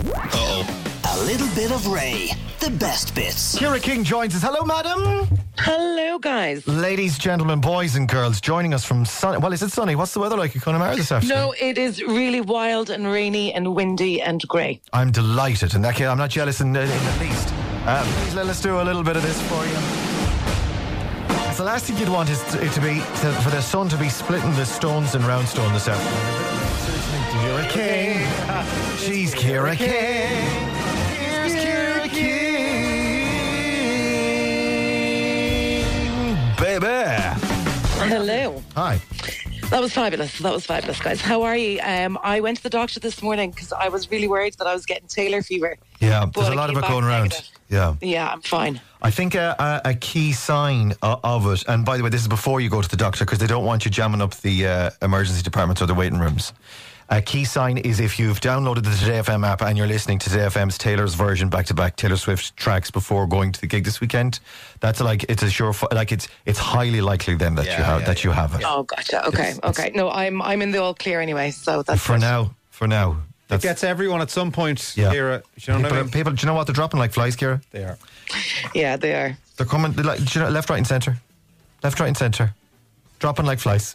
A little bit of Ray. The best bits. Ciara King joins us. Hello, madam. Hello, guys. Ladies, gentlemen, boys and girls, joining us from sunny. Well, is it sunny? What's the weather like in Connemara this afternoon? No, it is really wild and rainy and windy and grey. I'm delighted. In that case, I'm not jealous in the least. Please let us do a little bit of this for you. The last thing you'd want is for the sun to be splitting the stones in Roundstone this afternoon. Ciara King. She's Ciara King. Here's Ciara King. Baby. Hello. Hi. That was fabulous, guys. How are you? I went to the doctor this morning because I was really worried that I was getting Taylor fever. Yeah, there's a lot of it going around. Yeah. Yeah, I'm fine. I think a key sign of it, and by the way, this is before you go to the doctor because they don't want you jamming up the emergency departments or the waiting rooms. A key sign is if you've downloaded the Today FM app and you're listening to Today FM's Taylor's version back-to-back Taylor Swift tracks before going to the gig this weekend. That's it's a sure, it's highly likely then that you have it. Oh, gotcha. Okay. No, I'm in the all clear anyway, so that's for now. It gets everyone at some point, yeah. Ciara. Do you know what I mean? People, do you know what? They're dropping like flies, Ciara. They are. Yeah, they are. They're coming, do you know, left, right and centre. Left, right and centre. Dropping like flies.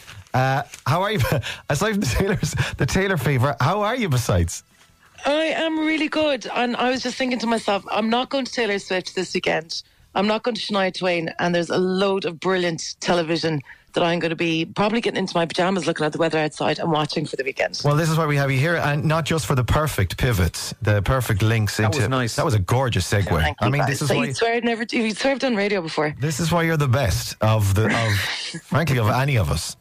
How are you? Aside from the Taylor fever, how are you besides? I am really good. And I was just thinking to myself, I'm not going to Taylor Swift this weekend. I'm not going to Shania Twain. And there's a load of brilliant television that I'm going to be probably getting into my pajamas looking at the weather outside and watching for the weekend. Well, this is why we have you here, and not just for the perfect pivots, the perfect links into... That was nice. That was a gorgeous segue. Yeah, I mean, guys. this is so why... you'd swear I've done radio before. This is why you're the best frankly, of any of us.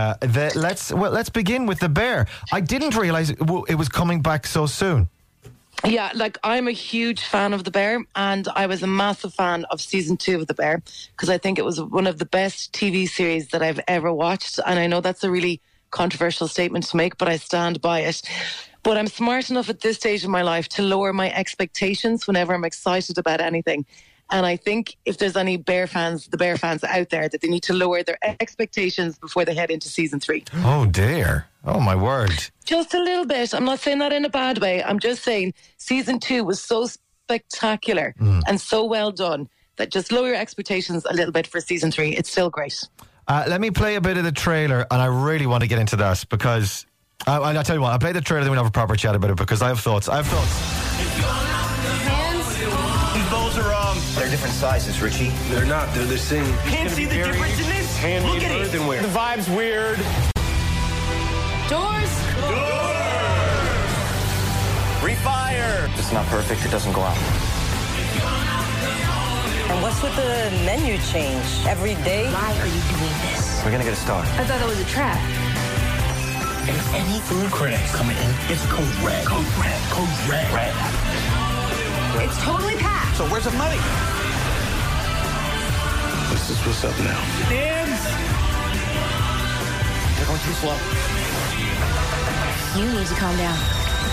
Let's begin with The Bear. I didn't realise it was coming back so soon. Yeah, I'm a huge fan of The Bear, and I was a massive fan of season 2 of The Bear because I think it was one of the best TV series that I've ever watched. And I know that's a really controversial statement to make, but I stand by it. But I'm smart enough at this stage in my life to lower my expectations whenever I'm excited about anything. And I think if there's any the Bear fans out there, that they need to lower their expectations before they head into season 3. Oh, dear. Oh, my word. Just a little bit. I'm not saying that in a bad way. I'm just saying season 2 was so spectacular and so well done that just lower your expectations a little bit for season 3. It's still great. Let me play a bit of the trailer, and I really want to get into that because... I'll tell you what, I'll play the trailer, then we'll have a proper chat about it because I have thoughts. These bowls are wrong. They're different sizes, Richie. They're not. They're the same. Can't see the difference in this? Handmade Look at it. earthenware. The vibe's weird. Doors. Refire. If it's not perfect, it doesn't go out. And what's with the menu change every day? Why are you doing this? We're gonna get a star. I thought that was a trap. If any food critics coming in, it's code red. Code red. Code red. Red. It's totally packed. So where's the money? This is what's up now. Dance. They're going too slow. You need to calm down.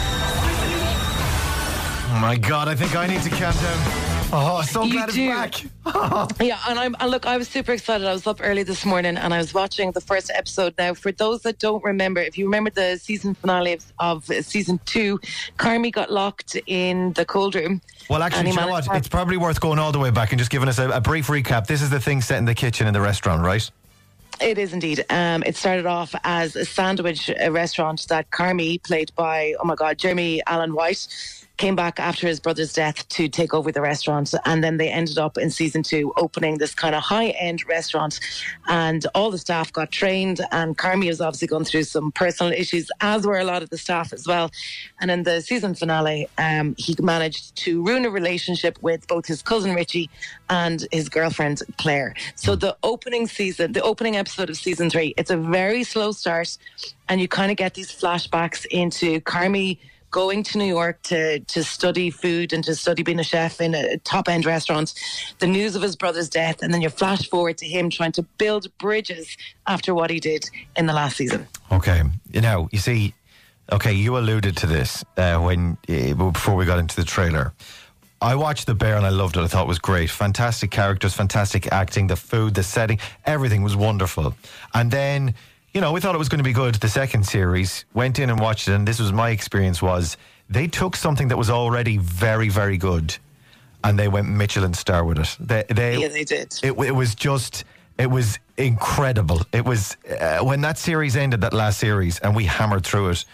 Oh, my God, I think I need to calm down. Oh, so glad it's back. Yeah, and I was super excited. I was up early this morning and I was watching the first episode. Now, for those that don't remember, if you remember the season finale of season 2, Carmi got locked in the cold room. Well, actually, you know what? It's probably worth going all the way back and just giving us a brief recap. This is the thing set in the kitchen in the restaurant, right? It is indeed. It started off as a sandwich restaurant that Carmi, played by, Jeremy Allen White, came back after his brother's death to take over the restaurant, and then they ended up in season 2 opening this kind of high-end restaurant, and all the staff got trained, and Carmi was obviously going through some personal issues, as were a lot of the staff as well. And in the season finale, he managed to ruin a relationship with both his cousin Richie and his girlfriend Claire. So the opening episode of season 3, it's a very slow start, and you kind of get these flashbacks into Carmi going to New York to study food and to study being a chef in a top-end restaurant, the news of his brother's death, and then you flash forward to him trying to build bridges after what he did in the last season. Okay. You see, you alluded to this before we got into the trailer. I watched The Bear and I loved it. I thought it was great. Fantastic characters, fantastic acting, the food, the setting, everything was wonderful. And then... we thought it was going to be good. The second series, went in and watched it, and this was my experience was They took something that was already very, very good, and they went Michelin star with it. They did. It was incredible. It was when that series ended, that last series, and we hammered through it.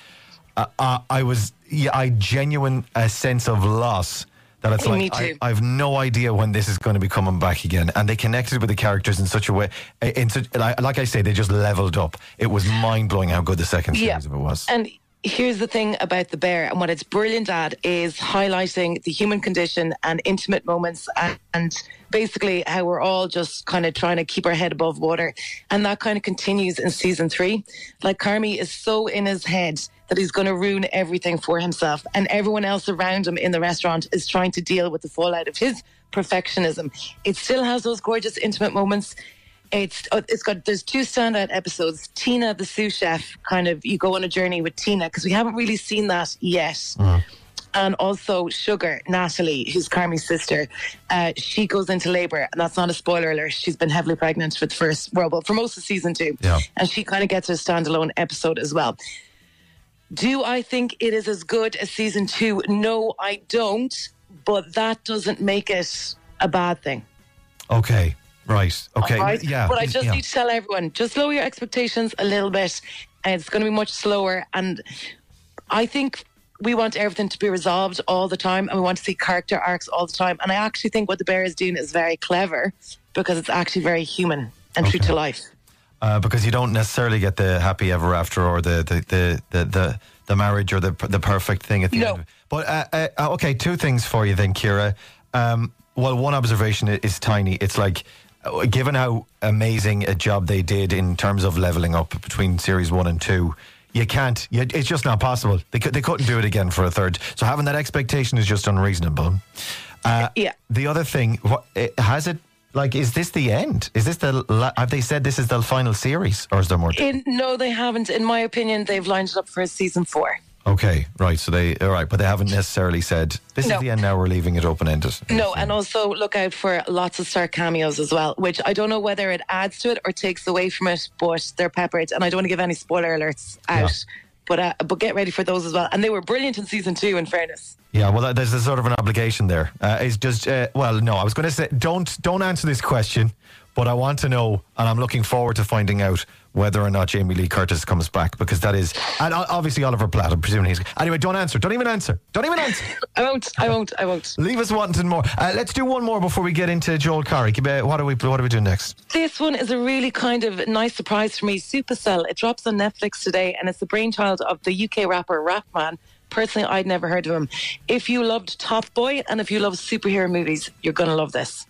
I genuine a sense of loss. That it's Me too. I have no idea when this is going to be coming back again. And they connected with the characters in such a way. Like I say, they just leveled up. It was mind blowing how good the second series of it was. And here's the thing about The Bear, and what it's brilliant at is highlighting the human condition and intimate moments, and basically how we're all just kind of trying to keep our head above water. And that kind of continues in season 3. Like, Carmi is so in his head that he's going to ruin everything for himself, and everyone else around him in the restaurant is trying to deal with the fallout of his perfectionism. It still has those gorgeous intimate moments. There's 2 standout episodes. Tina, the sous chef, kind of, you go on a journey with Tina, because we haven't really seen that yet. And also Sugar, Natalie, who's Carmi's sister, she goes into labour, and that's not a spoiler alert. She's been heavily pregnant for for most of season 2. Yeah. And she kind of gets her standalone episode as well. Do I think it is as good as season 2? No, I don't. But that doesn't make it a bad thing. Okay. Right. Okay. Right? Yeah. But I just need to tell everyone, just lower your expectations a little bit. And it's going to be much slower. And I think we want everything to be resolved all the time, and we want to see character arcs all the time. And I actually think what The Bear is doing is very clever, because it's actually very human and true to life. Because you don't necessarily get the happy ever after, or the marriage, or the perfect thing at the end. But okay, 2 things for you then, Ciara. Well, one observation is tiny. It's like, given how amazing a job they did in terms of leveling up between series 1 and 2, you can't. It's just not possible. They couldn't do it again for a third. So having that expectation is just unreasonable. The other thing, has it? Like, is this the end? Is this have they said this is the final series, or is there more? No, they haven't. In my opinion, they've lined it up for season 4. Okay, right. So but they haven't necessarily said this is the end. Now we're leaving it open ended. No, and also look out for lots of star cameos as well, which I don't know whether it adds to it or takes away from it, but they're peppered. And I don't want to give any spoiler alerts out, but get ready for those as well. And they were brilliant in season 2, in fairness. Yeah, well, there's a sort of an obligation there. It's just, no, I was going to say, don't answer this question, but I want to know, and I'm looking forward to finding out whether or not Jamie Lee Curtis comes back, because that is, and obviously Oliver Platt, I'm presuming he's, anyway, don't answer. Don't even answer. I won't. Leave us wanting more. Let's do one more before we get into Joel Corry. What are we doing next? This one is a really kind of nice surprise for me. Supercell. It drops on Netflix today, and it's the brainchild of the UK rapper Rapman. Personally, I'd never heard of him. If you loved Top Boy and if you love superhero movies, you're going to love this.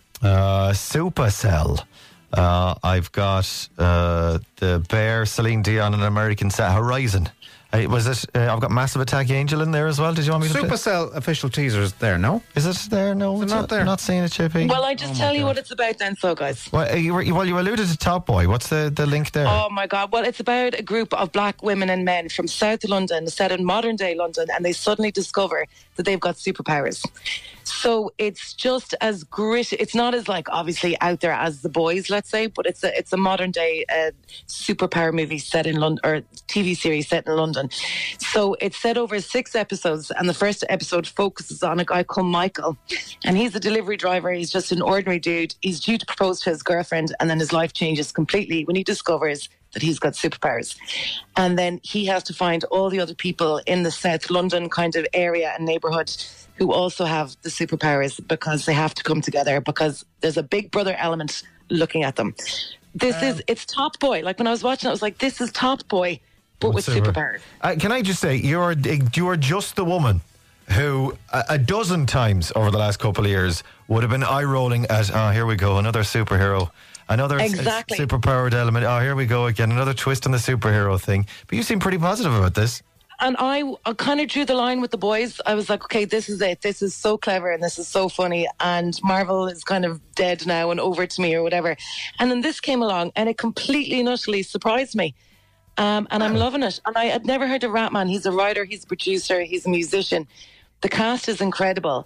Supercell. I've got The Bear, Celine Dion, and American Horizon. Was it? I've got Massive Attack Angel in there as well. Did you want me to Supercell official teaser is there, no? Is it there? No, it's not there. Not seeing it, JP. Well, I just tell you what it's about then, so guys. Well, you alluded to Top Boy. What's the link there? Oh my God. Well, it's about a group of black women and men from South London, set in modern day London, and they suddenly discover that they've got superpowers. So it's just as gritty. It's not as obviously out there as The Boys, let's say, but it's a modern day superpower movie set in London, or TV series set in London. So it's set over 6 episodes, and the first episode focuses on a guy called Michael, and he's a delivery driver. He's just an ordinary dude. He's due to propose to his girlfriend, and then his life changes completely when he discovers that he's got superpowers. And then he has to find all the other people in the South London kind of area and neighbourhood who also have the superpowers, because they have to come together, because there's a big brother element looking at them. It's Top Boy. Like, when I was watching it, I was like, this is Top Boy, but with superpowers. Can I just say, you are just the woman who a dozen times over the last couple of years would have been eye-rolling at, here we go, another superhero. Another superpowered element. Oh, here we go again. Another twist on the superhero thing. But you seem pretty positive about this. And I kind of drew the line with The Boys. I was like, okay, this is it. This is so clever and this is so funny. And Marvel is kind of dead now and over to me or whatever. And then this came along and it completely and utterly surprised me. And I'm loving it. And I had never heard of Rapman. He's a writer, he's a producer, he's a musician. The cast is incredible.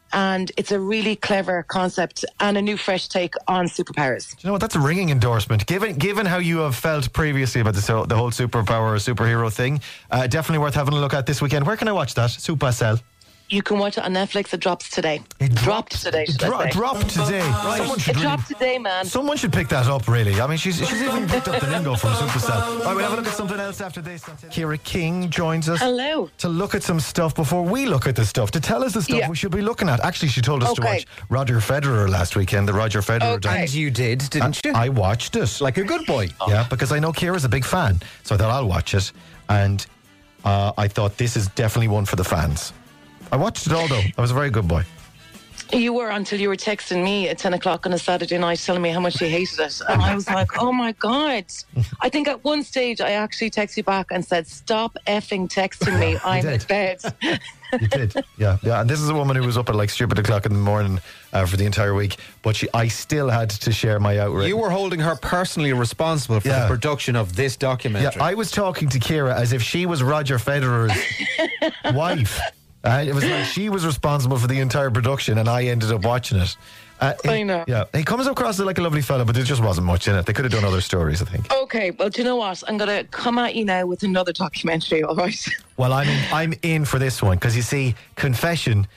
And it's a really clever concept and a new fresh take on superpowers. Do you know what? That's a ringing endorsement. Given how you have felt previously about the whole superpower or superhero thing, definitely worth having a look at this weekend. Where can I watch that? Supercell. You can watch it on Netflix. It drops today. It dropped today, should I say. Dropped today. Someone should It dropped today, man. Someone should pick that up, really. I mean, she's even picked up the lingo from Supercell. All right, we'll have a look at something else after this. Kira King joins us. Hello. To look at some stuff before we look at the stuff, to tell us the stuff we should be looking at. Actually, she told us to watch Roger Federer last weekend, the Roger Federer doc. And you did, didn't you? I watched it. Like a good boy. Yeah, because I know Kira's a big fan. So I thought I'll watch it. And I thought this is definitely one for the fans. I watched it all, though. I was a very good boy. You were, until you were texting me at 10 o'clock on a Saturday night telling me how much you hated it. And I was like, oh my God. I think at one stage I actually texted you back and said, stop effing texting me. I'm in bed. You did, yeah. And this is a woman who was up at like stupid o'clock in the morning for the entire week. But I still had to share my outrage. You were holding her personally responsible for the production of this documentary. Yeah, I was talking to Kira as if she was Roger Federer's wife. It was like she was responsible for the entire production and I ended up watching it. I know. Yeah, he comes across like a lovely fella, but there just wasn't much in it. They could have done other stories, I think. Okay, well, do you know what? I'm going to come at you now with another documentary, all right? Well, I'm in for this one because, you see, confession,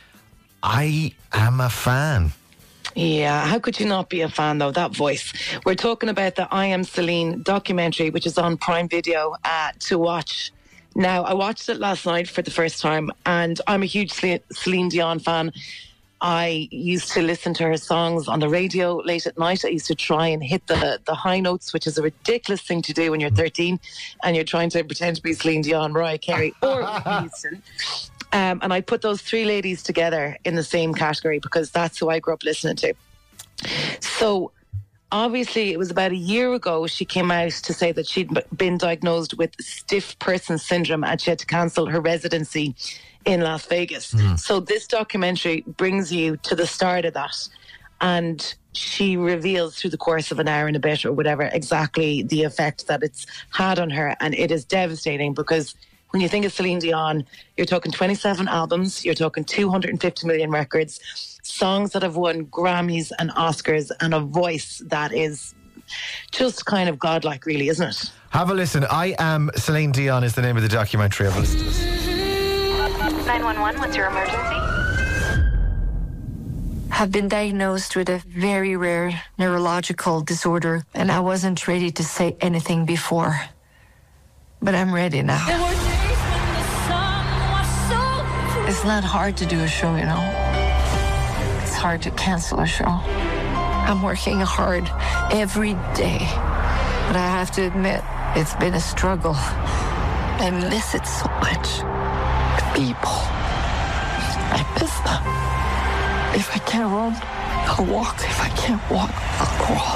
I am a fan. Yeah, how could you not be a fan, though? That voice. We're talking about the I Am Celine documentary, which is on Prime Video to watch. Now, I watched it last night for the first time, and I'm a huge Celine Dion fan. I used to listen to her songs on the radio late at night. I used to try and hit the high notes, which is a ridiculous thing to do when you're 13 and you're trying to pretend to be Celine Dion, Mariah Carey, or Whitney Houston. And I put those three ladies together in the same category because that's who I grew up listening to. So obviously, it was about a year ago she came out to say that she'd been diagnosed with stiff person syndrome and she had to cancel her residency in Las Vegas. So this documentary brings you to the start of that. And she reveals through the course of an hour and a bit or whatever exactly the effect that it's had on her. And it is devastating because when you think of Celine Dion, you're talking 27 albums, you're talking 250 million records, songs that have won Grammys and Oscars, and a voice that is just kind of godlike, really, isn't it? Have a listen. I Am Celine Dion is the name of the documentary. Have a listen to this. 911, what's your emergency? I've been diagnosed with a very rare neurological disorder, and I wasn't ready to say anything before. But I'm ready now. It's not hard to do a show, you know. It's hard to cancel a show. I'm working hard every day. But I have to admit, it's been a struggle. I miss it so much. The people. I miss them. If I can't run, I'll walk. If I can't walk, I'll crawl.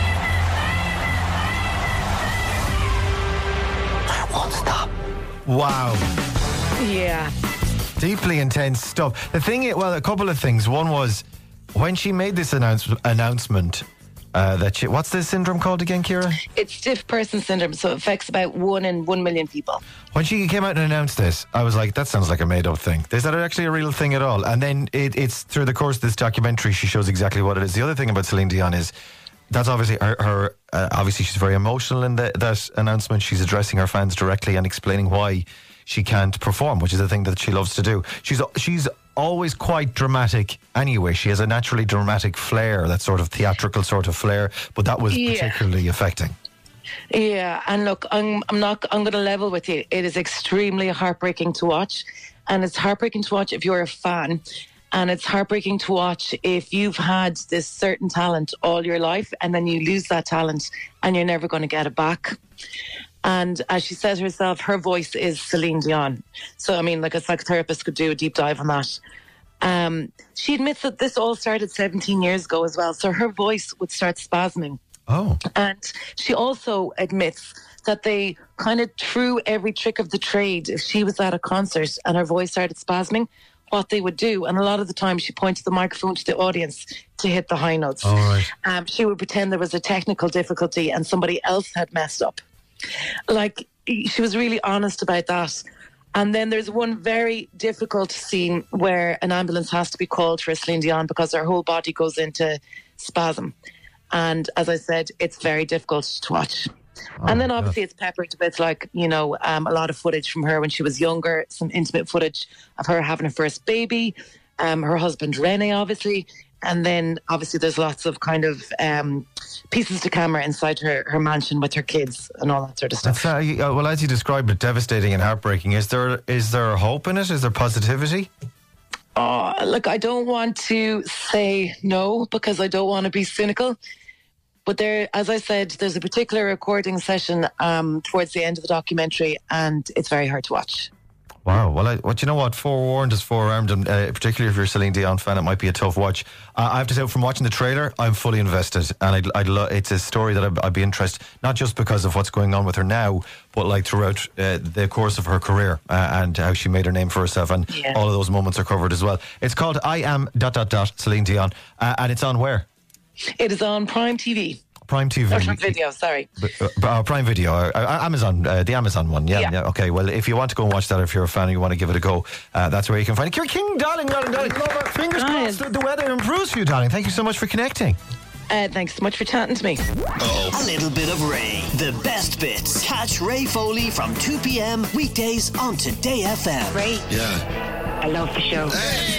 I won't stop. Wow. Yeah. Deeply intense stuff. The thing is, well, a couple of things. One was when she made this announcement that she, what's this syndrome called again, Kira? It's stiff person syndrome, so it affects about 1 in 1 million people. When she came out and announced this, I was like, that sounds like a made-up thing. Is that actually a real thing at all? And then it's through the course of this documentary, she shows exactly what it is. The other thing about Celine Dion is that's obviously her obviously she's very emotional in that announcement. She's addressing her fans directly and explaining why she can't perform, which is a thing that she loves to do. She's always quite dramatic anyway. She has a naturally dramatic flair, that sort of theatrical sort of flair, but that was particularly affecting. Yeah, and look, I'm going to level with you. It is extremely heartbreaking to watch, and it's heartbreaking to watch if you're a fan, and it's heartbreaking to watch if you've had this certain talent all your life and then you lose that talent and you're never going to get it back. And as she says herself, her voice is Celine Dion. So, I mean, like a psychotherapist could do a deep dive on that. She admits that this all started 17 years ago as well. So her voice would start spasming. Oh. And she also admits that they kind of threw every trick of the trade. If she was at a concert and her voice started spasming, what they would do. And a lot of the time she pointed the microphone to the audience to hit the high notes. All right. She would pretend there was a technical difficulty and somebody else had messed up. Like, she was really honest about that. And then there's one very difficult scene where an ambulance has to be called for Celine Dion because her whole body goes into spasm. And as I said, it's very difficult to watch. And then obviously it's peppered with like, a lot of footage from her when she was younger, some intimate footage of her having her first baby, her husband Rene, obviously. And then obviously there's lots of kind of pieces to camera inside her mansion with her kids and all that sort of stuff. Well, as you described it, devastating and heartbreaking. Is there hope in it? Is there positivity? Oh, look, I don't want to say no because I don't want to be cynical. But there, as I said, there's a particular recording session towards the end of the documentary, and it's very hard to watch. Wow. Well, you know what? Forewarned is forearmed, and particularly if you're a Celine Dion fan, it might be a tough watch. I have to say, from watching the trailer, I'm fully invested, and it's a story that I'd be interested, not just because of what's going on with her now, but like throughout the course of her career and how she made her name for herself, and all of those moments are covered as well. It's called I Am ... Celine Dion, and it's on where? It is on Prime TV. Prime TV. Or Prime Video, sorry. Prime Video, Amazon, the Amazon one. Yeah. Okay, well, if you want to go and watch that, if you're a fan and you want to give it a go, that's where you can find it. Ciara King, darling. Fingers crossed the weather improves for you, darling. Thank you so much for connecting. Thanks so much for chatting to me. A little bit of Ray. The best bits. Catch Ray Foley from 2 p.m. weekdays on Today FM. Ray. Yeah. I love the show. Hey.